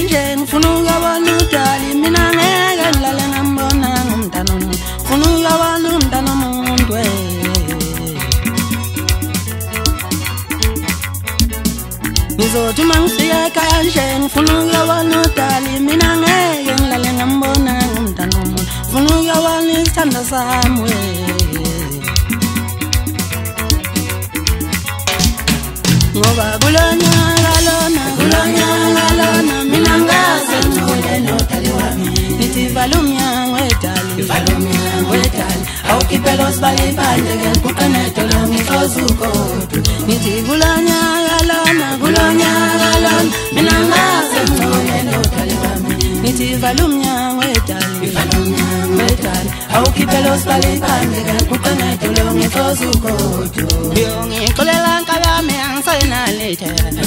kanje ngifuna ukubona udali mina ngeke ngilale ngambona ngumntana ngifuna ukubona umntana umuntu ngizothi mangifika kanje ngifuna ukubona udali mina ngeke ngilale ngambona ngumntana umuntu ngifuna ukubona isithando sami ngoba kulonyaka lona mina ngaze ngithole nodali wami nithi vala umnyango wedali awukhiphe lo sibali phandle ke kuqine edolo ngihloza ugodo nithi kulonyaka lona mina ngaze ngithole nodali wami nithi vala umnyango wedali awukhiphe lo sibali phandle ke kuqine edolo ngihloza ugodo ngixolela nkabami angisenalite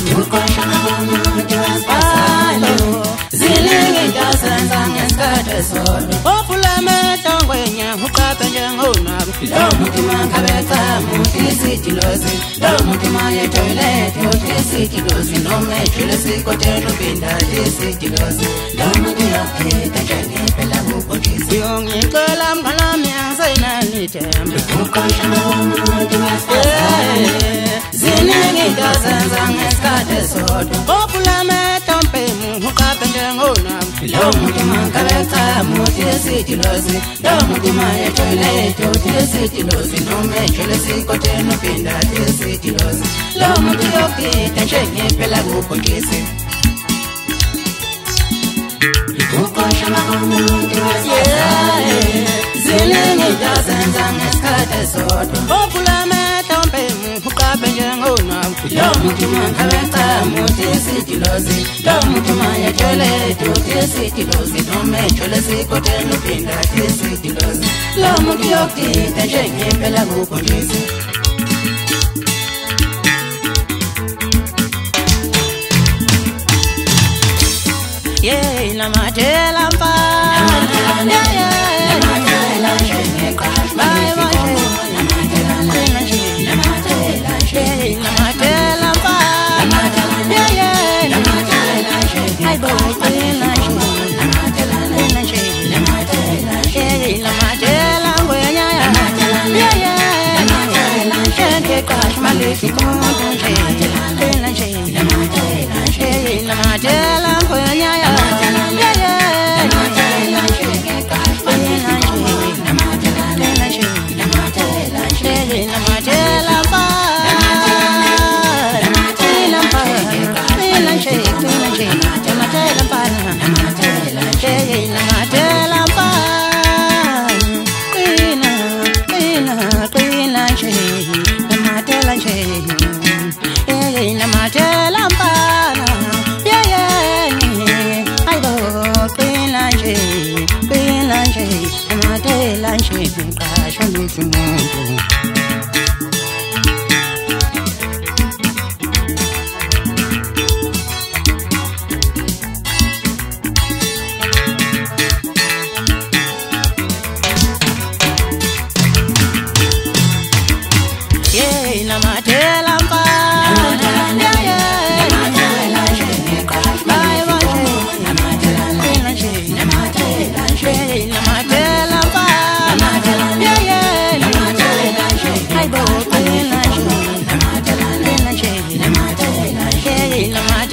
ziningi into zenza ngesikhathi sodwa ofulame tongwenya uqaphe njengonwabi lo mutima ngabetha muthi isitilozi lo mutima yetoilet uthi isitilozi noma ejule sikotela upinda isitilozi lo mutima pheka njengephela kubhokisi ngicela mnganami angisenalite ziningi into zenza ngesikhathi sodwa ofulame tompemu uqaphe njengonwabi lo mutima ngabetha muthi isitilozi lo mutima yetoilet uthi isitilozi noma ejule sikotela upinda isitilozi lo mutima pheka njengephela kubhokisi ziningi into zenza ngesikhathi sodwa ofulame tompemu uqaphe njengonwabi lo mutima ngabetha muthi isitilozi lo mutima yetoilet uthi isitilozi noma ejule sikotela upinda isitilozi lo mutima pheka njengephela kubhokisi namatela mfana namatela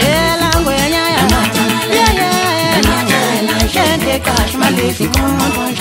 Gosh, my little